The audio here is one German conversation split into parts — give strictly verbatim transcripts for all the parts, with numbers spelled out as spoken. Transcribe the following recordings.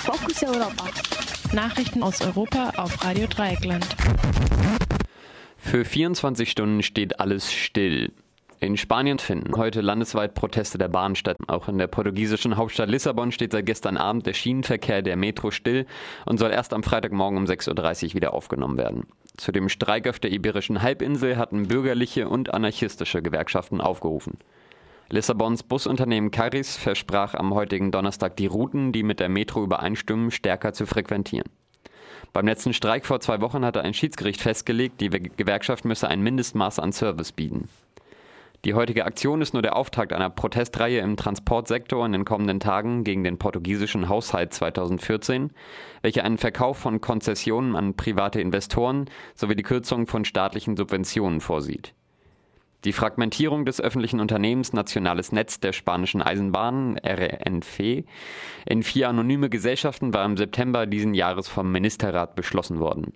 Fokus Europa. Nachrichten aus Europa auf Radio Dreieckland. Für vierundzwanzig Stunden steht alles still. In Spanien finden heute landesweit Proteste der Bahn statt. Auch in der portugiesischen Hauptstadt Lissabon steht seit gestern Abend der Schienenverkehr der Metro still und soll erst am Freitagmorgen um sechs Uhr dreißig wieder aufgenommen werden. Zu dem Streik auf der Iberischen Halbinsel hatten bürgerliche und anarchistische Gewerkschaften aufgerufen. Lissabons Busunternehmen Carris versprach am heutigen Donnerstag die Routen, die mit der Metro übereinstimmen, stärker zu frequentieren. Beim letzten Streik vor zwei Wochen hatte ein Schiedsgericht festgelegt, die Gewerkschaft müsse ein Mindestmaß an Service bieten. Die heutige Aktion ist nur der Auftakt einer Protestreihe im Transportsektor in den kommenden Tagen gegen den portugiesischen Haushalt zweitausendvierzehn, welcher einen Verkauf von Konzessionen an private Investoren sowie die Kürzung von staatlichen Subventionen vorsieht. Die Fragmentierung des öffentlichen Unternehmens Nationales Netz der spanischen Eisenbahnen, R N F, in vier anonyme Gesellschaften war im September diesen Jahres vom Ministerrat beschlossen worden.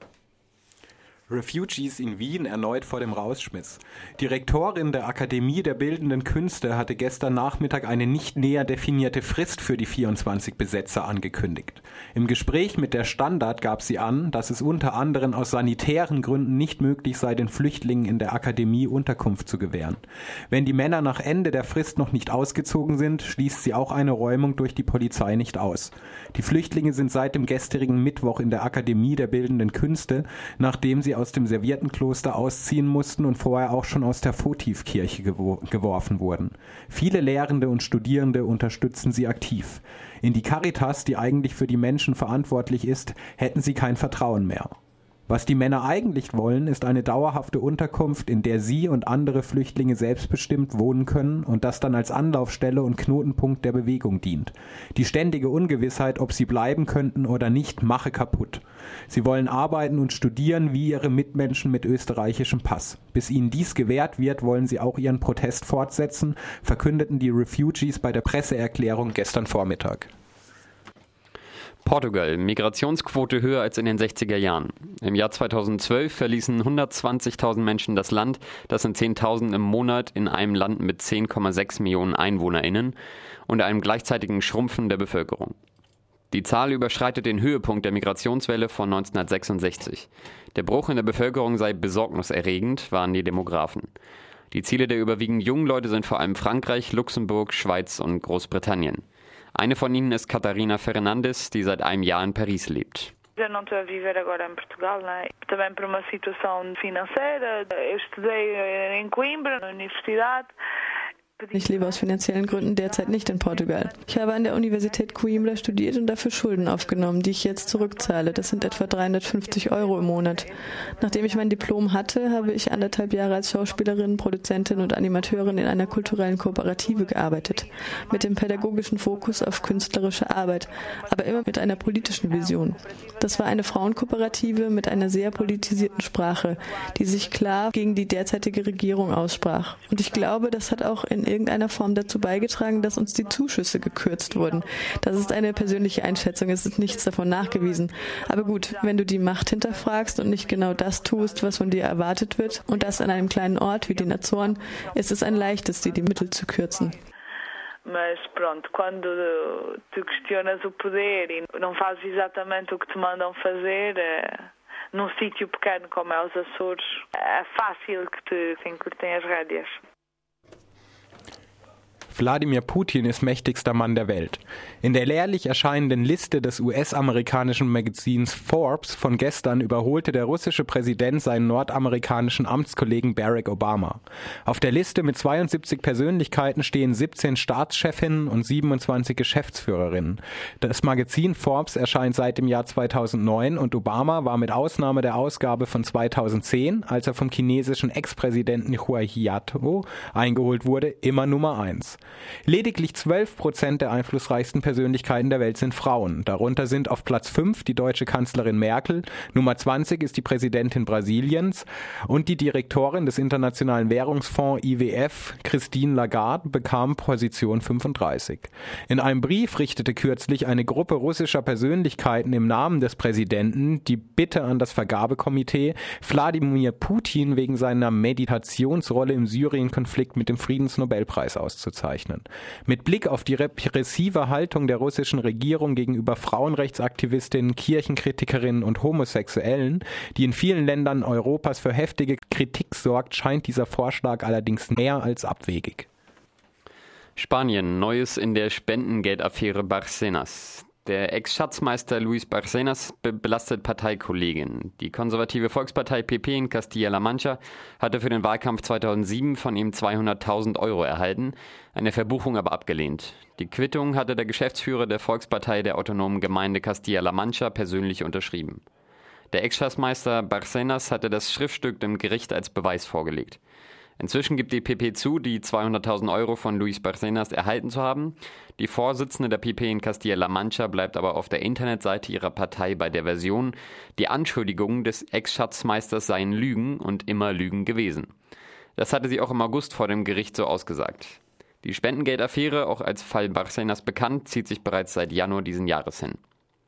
Refugees in Wien erneut vor dem Rausschmiss. Die Rektorin der Akademie der Bildenden Künste hatte gestern Nachmittag eine nicht näher definierte Frist für die vierundzwanzig Besetzer angekündigt. Im Gespräch mit der Standard gab sie an, dass es unter anderem aus sanitären Gründen nicht möglich sei, den Flüchtlingen in der Akademie Unterkunft zu gewähren. Wenn die Männer nach Ende der Frist noch nicht ausgezogen sind, schließt sie auch eine Räumung durch die Polizei nicht aus. Die Flüchtlinge sind seit dem gestrigen Mittwoch in der Akademie der Bildenden Künste, nachdem sie aus dem Serviertenkloster ausziehen mussten und vorher auch schon aus der Votivkirche gewor- geworfen wurden. Viele Lehrende und Studierende unterstützen sie aktiv. In die Caritas, die eigentlich für die Menschen verantwortlich ist, hätten sie kein Vertrauen mehr. Was die Männer eigentlich wollen, ist eine dauerhafte Unterkunft, in der sie und andere Flüchtlinge selbstbestimmt wohnen können und das dann als Anlaufstelle und Knotenpunkt der Bewegung dient. Die ständige Ungewissheit, ob sie bleiben könnten oder nicht, mache kaputt. Sie wollen arbeiten und studieren wie ihre Mitmenschen mit österreichischem Pass. Bis ihnen dies gewährt wird, wollen sie auch ihren Protest fortsetzen, verkündeten die Refugees bei der Presseerklärung gestern Vormittag. Portugal, Migrationsquote höher als in den sechziger Jahren. Im Jahr zweitausendzwölf verließen hundertzwanzigtausend Menschen das Land, das sind zehntausend im Monat in einem Land mit zehn Komma sechs Millionen EinwohnerInnen und einem gleichzeitigen Schrumpfen der Bevölkerung. Die Zahl überschreitet den Höhepunkt der Migrationswelle von neunzehnhundertsechsundsechzig. Der Bruch in der Bevölkerung sei besorgniserregend, waren die Demografen. Die Ziele der überwiegend jungen Leute sind vor allem Frankreich, Luxemburg, Schweiz und Großbritannien. Eine von ihnen ist Catarina Fernandes, die seit einem Jahr in Paris lebt. Eu não estou a viver agora em Portugal, né? Também por uma situação financeira. Eu estudei em Coimbra, na Universidade. Ich lebe aus finanziellen Gründen derzeit nicht in Portugal. Ich habe an der Universität Coimbra studiert und dafür Schulden aufgenommen, die ich jetzt zurückzahle. Das sind etwa dreihundertfünfzig Euro im Monat. Nachdem ich mein Diplom hatte, habe ich anderthalb Jahre als Schauspielerin, Produzentin und Animateurin in einer kulturellen Kooperative gearbeitet. Mit dem pädagogischen Fokus auf künstlerische Arbeit, aber immer mit einer politischen Vision. Das war eine Frauenkooperative mit einer sehr politisierten Sprache, die sich klar gegen die derzeitige Regierung aussprach. Und ich glaube, das hat auch in irgendeiner Form dazu beigetragen, dass uns die Zuschüsse gekürzt wurden. Das ist eine persönliche Einschätzung, es ist nichts davon nachgewiesen. Aber gut, wenn du die Macht hinterfragst und nicht genau das tust, was von dir erwartet wird, und das an einem kleinen Ort wie den Azoren, ist es ein leichtes, dir die Mittel zu kürzen. Mas pronto, quando tu questionas o poder e não fazes exatamente o que te mandam fazer, num sítio pequeno como é os Açores, é fácil que te encurtem as rédeas. Wladimir Putin ist mächtigster Mann der Welt. In der jährlich erscheinenden Liste des U S-amerikanischen Magazins Forbes von gestern überholte der russische Präsident seinen nordamerikanischen Amtskollegen Barack Obama. Auf der Liste mit zweiundsiebzig Persönlichkeiten stehen siebzehn Staatschefinnen und siebenundzwanzig Geschäftsführerinnen. Das Magazin Forbes erscheint seit dem Jahr zweitausendneun und Obama war mit Ausnahme der Ausgabe von zweitausendzehn, als er vom chinesischen Ex-Präsidenten Hu Jintao eingeholt wurde, immer Nummer eins. Lediglich zwölf Prozent der einflussreichsten Persönlichkeiten der Welt sind Frauen. Darunter sind auf Platz fünf die deutsche Kanzlerin Merkel, Nummer zwanzig ist die Präsidentin Brasiliens und die Direktorin des Internationalen Währungsfonds I W F, Christine Lagarde, bekam Position fünfunddreißig. In einem Brief richtete kürzlich eine Gruppe russischer Persönlichkeiten im Namen des Präsidenten die Bitte an das Vergabekomitee, Wladimir Putin wegen seiner Meditationsrolle im Syrien-Konflikt mit dem Friedensnobelpreis auszuzeichnen. bezeichnen. Mit Blick auf die repressive Haltung der russischen Regierung gegenüber Frauenrechtsaktivistinnen, Kirchenkritikerinnen und Homosexuellen, die in vielen Ländern Europas für heftige Kritik sorgt, scheint dieser Vorschlag allerdings mehr als abwegig. Spanien, Neues in der Spendengeldaffäre Bárcenas. Der Ex-Schatzmeister Luis Bárcenas be- belastet Parteikolleginnen. Die konservative Volkspartei P P in Castilla-La Mancha hatte für den Wahlkampf zweitausendsieben von ihm zweihunderttausend Euro erhalten, eine Verbuchung aber abgelehnt. Die Quittung hatte der Geschäftsführer der Volkspartei der autonomen Gemeinde Castilla-La Mancha persönlich unterschrieben. Der Ex-Schatzmeister Bárcenas hatte das Schriftstück dem Gericht als Beweis vorgelegt. Inzwischen gibt die P P zu, die zweihunderttausend Euro von Luis Bárcenas erhalten zu haben. Die Vorsitzende der P P in Castilla-La Mancha bleibt aber auf der Internetseite ihrer Partei bei der Version, die Anschuldigungen des Ex-Schatzmeisters seien Lügen und immer Lügen gewesen. Das hatte sie auch im August vor dem Gericht so ausgesagt. Die Spendengeldaffäre, auch als Fall Bárcenas bekannt, zieht sich bereits seit Januar diesen Jahres hin.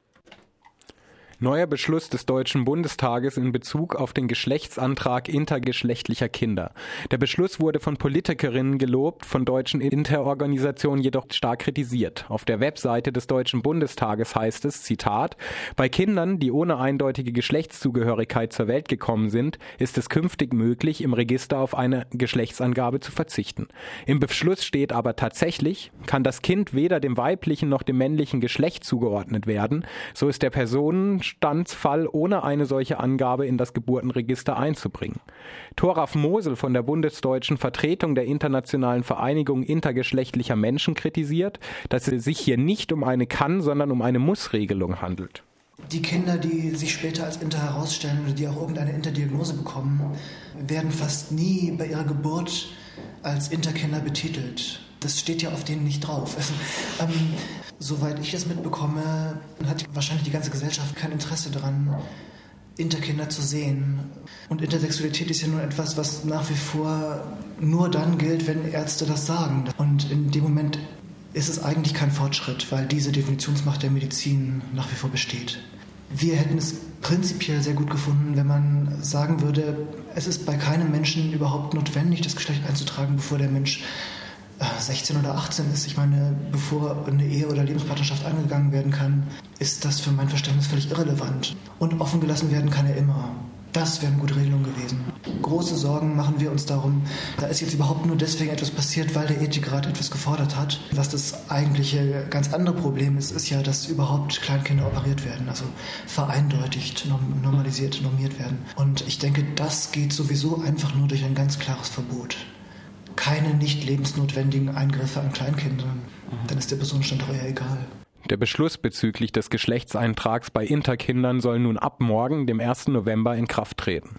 Neuer Beschluss des Deutschen Bundestages in Bezug auf den Geschlechtsantrag intergeschlechtlicher Kinder. Der Beschluss wurde von Politikerinnen gelobt, von deutschen Interorganisationen jedoch stark kritisiert. Auf der Webseite des Deutschen Bundestages heißt es, Zitat, bei Kindern, die ohne eindeutige Geschlechtszugehörigkeit zur Welt gekommen sind, ist es künftig möglich, im Register auf eine Geschlechtsangabe zu verzichten. Im Beschluss steht aber tatsächlich, kann das Kind weder dem weiblichen noch dem männlichen Geschlecht zugeordnet werden, so ist der Personen Standsfall ohne eine solche Angabe in das Geburtenregister einzubringen. Thoralf Mosel von der bundesdeutschen Vertretung der Internationalen Vereinigung intergeschlechtlicher Menschen kritisiert, dass es sich hier nicht um eine Kann-, sondern um eine Muss-Regelung handelt. Die Kinder, die sich später als Inter herausstellen oder die auch irgendeine Interdiagnose bekommen, werden fast nie bei ihrer Geburt als Interkinder betitelt. Das steht ja auf denen nicht drauf. Also, ähm, soweit ich das mitbekomme, hat wahrscheinlich die ganze Gesellschaft kein Interesse daran, Interkinder zu sehen. Und Intersexualität ist ja nur etwas, was nach wie vor nur dann gilt, wenn Ärzte das sagen. Und in dem Moment ist es eigentlich kein Fortschritt, weil diese Definitionsmacht der Medizin nach wie vor besteht. Wir hätten es prinzipiell sehr gut gefunden, wenn man sagen würde, es ist bei keinem Menschen überhaupt notwendig, das Geschlecht einzutragen, bevor der Mensch sechzehn oder achtzehn ist. Ich meine, bevor eine Ehe oder Lebenspartnerschaft eingegangen werden kann, ist das für mein Verständnis völlig irrelevant. Und offen gelassen werden kann er immer. Das wäre eine gute Regelung gewesen. Große Sorgen machen wir uns darum. Da ist jetzt überhaupt nur deswegen etwas passiert, weil der Ethikrat etwas gefordert hat. Was das eigentliche ganz andere Problem ist, ist ja, dass überhaupt Kleinkinder operiert werden, also vereindeutigt, normalisiert, normiert werden. Und ich denke, das geht sowieso einfach nur durch ein ganz klares Verbot. Keine nicht lebensnotwendigen Eingriffe an Kleinkindern. Dann ist der Personenstand doch eher egal. Der Beschluss bezüglich des Geschlechtseintrags bei Interkindern soll nun ab morgen, dem ersten November, in Kraft treten.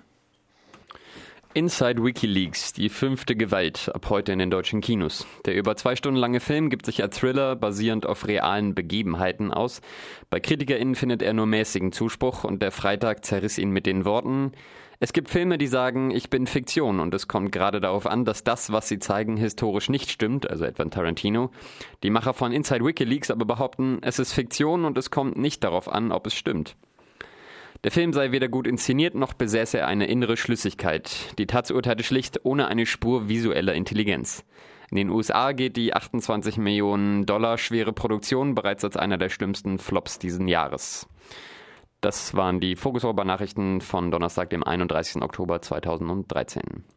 Inside WikiLeaks, die fünfte Gewalt, ab heute in den deutschen Kinos. Der über zwei Stunden lange Film gibt sich als Thriller basierend auf realen Begebenheiten aus. Bei KritikerInnen findet er nur mäßigen Zuspruch und der Freitag zerriss ihn mit den Worten: Es gibt Filme, die sagen, ich bin Fiktion, und es kommt gerade darauf an, dass das, was sie zeigen, historisch nicht stimmt, also etwa Tarantino. Die Macher von Inside WikiLeaks aber behaupten, es ist Fiktion und es kommt nicht darauf an, ob es stimmt. Der Film sei weder gut inszeniert, noch besäße er eine innere Schlüssigkeit. Die Taz urteilte schlicht ohne eine Spur visueller Intelligenz. In den U S A geht die achtundzwanzig Millionen Dollar schwere Produktion bereits als einer der schlimmsten Flops diesen Jahres. Das waren die Fokus Europa Nachrichten von Donnerstag, dem einunddreißigsten Oktober zweitausenddreizehn.